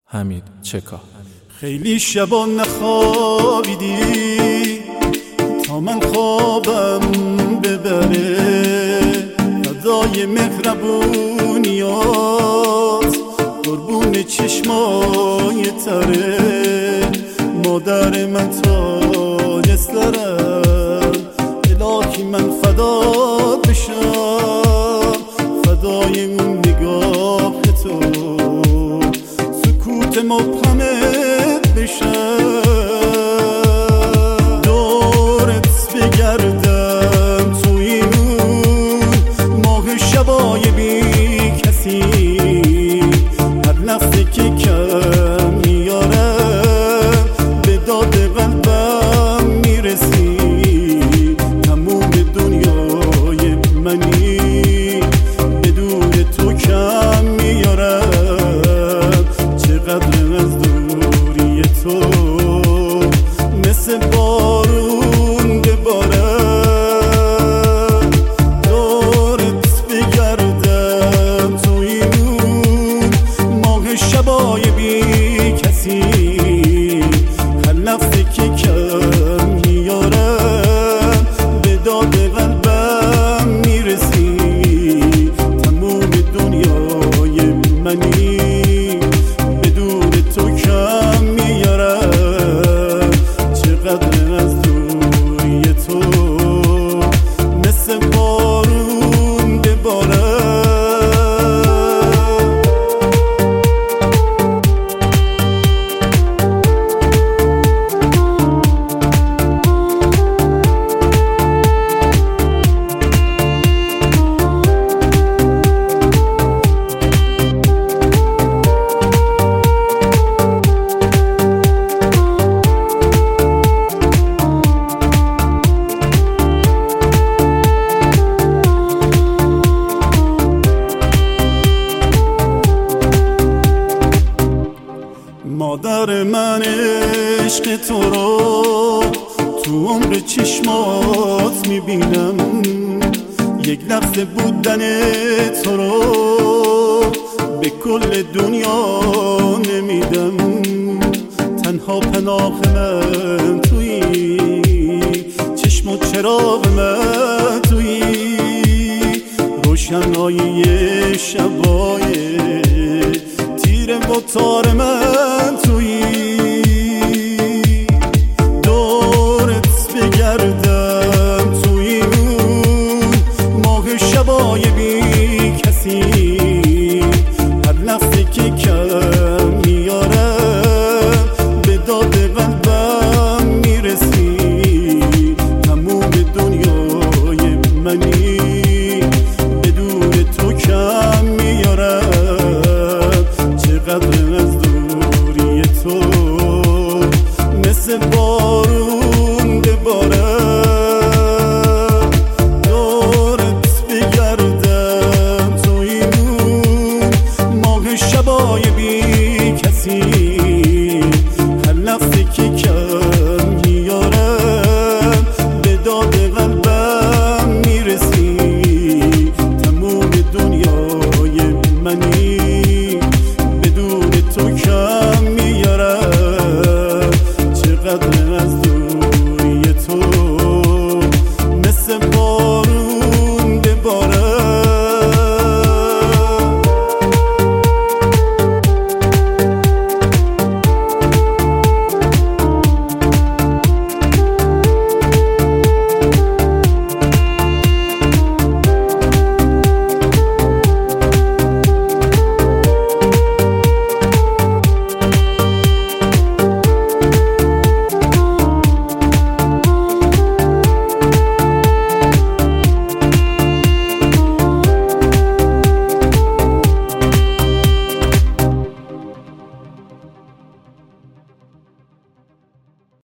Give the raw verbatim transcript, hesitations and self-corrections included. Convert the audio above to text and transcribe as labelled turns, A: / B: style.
A: حمید چکا.
B: خیلی شبا نخوابیدی تا من خوابم ببره، فدای مهربونیات قربون چشمای تره. مادر من تاج سرم، الهی من فدا بشم، فدای اون نگاه تو، سکوت مبهمت بشم. دورت بگردم تو این ماه شبای بی کسی، هر لحظه که کم میاره به داد قلبم میرسی. تموم دنیای منی بدون تو کم میارم، چقدر از دوری تو مثل بارون ببارم. دورت بگردم تو این ماه شبای بی کسی، هر لحظه که کم میارم به داد قلبم میرسی. تموم دنیای منی بدون تو کم میارم، چقدر از دوری تو مثل بارون ببارم. مادر من عشق تو رو تو عمر چشمات میبینم، یک لحظه بودن تو رو به کل دنیا نمیدم. تنها پناه من تویی، چشم و چراغ من تویی، روشنایی شبای تیره و تار من تویی. دورت بگردم توی اون ماه شبای بی کسی، هر لحظه که کم میارم به داد قلبم میرسی. تموم دنیای منی بدون تو کم میارم، چقدر از دوری تو مثل بارون ببارم. دورت بگردم تو این ماه شبای بی کسی، هر لحظه که کم میارم به داد قلبم میرسی. تموم دنیای منی بدون تو کم